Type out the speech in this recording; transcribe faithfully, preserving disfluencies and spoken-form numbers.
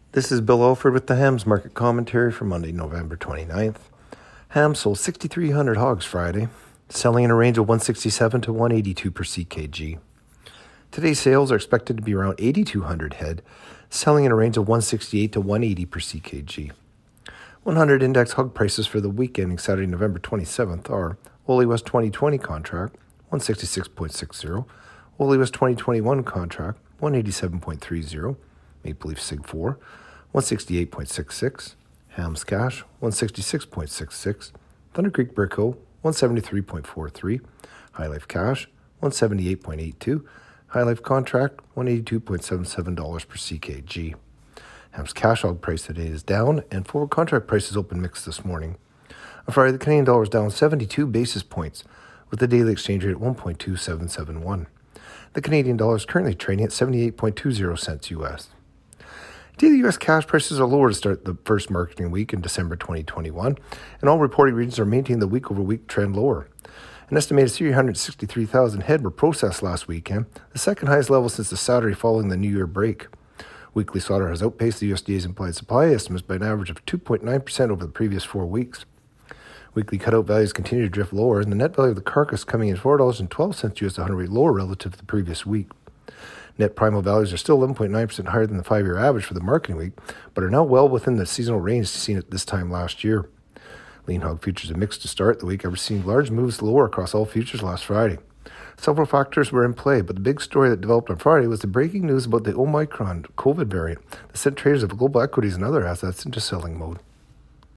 This is Bill Alford with the Hams Market Commentary for Monday, November twenty-ninth. Hams sold six thousand three hundred hogs Friday, selling in a range of one sixty-seven to one eighty-two per C K G. Today's sales are expected to be around eight thousand two hundred head, selling in a range of one sixty-eight to one eighty per C K G. one hundred index hog prices for the week ending Saturday, November twenty-seventh are Ole West twenty twenty contract, one sixty-six point six zero, Ole West twenty twenty-one contract, one eighty-seven point three zero, Maple Leaf Sig four, one sixty-eight point six six, Hams Cash, one sixty-six point six six, Thunder Creek Brickhill, one seventy-three point four three, High Life Cash, one seventy-eight point eight two, High Life Contract, one eighty-two point seven seven dollars per C K G. Hams Cash hog price today is down, and forward contract prices open mixed this morning. On Friday, the Canadian dollar is down seventy-two basis points, with the daily exchange rate at one point two seven seven one. The Canadian dollar is currently trading at seventy-eight point two zero cents U S. Daily U S cash prices are lower to start the first marketing week in December twenty twenty-one, and all reporting regions are maintaining the week-over-week trend lower. An estimated three hundred sixty-three thousand head were processed last weekend, the second highest level since the Saturday following the New Year break. Weekly slaughter has outpaced the U S D A's implied supply estimates by an average of two point nine percent over the previous four weeks. Weekly cutout values continue to drift lower, and the net value of the carcass coming in four dollars and twelve cents U S a hundredweight lower relative to the previous week. Net primal values are still eleven point nine percent higher than the five-year average for the marketing week, but are now well within the seasonal range seen at this time last year. Lean hog futures are mixed to start the week, ever seeing large moves lower across all futures last Friday. Several factors were in play, but the big story that developed on Friday was the breaking news about the Omicron COVID variant that sent traders of global equities and other assets into selling mode.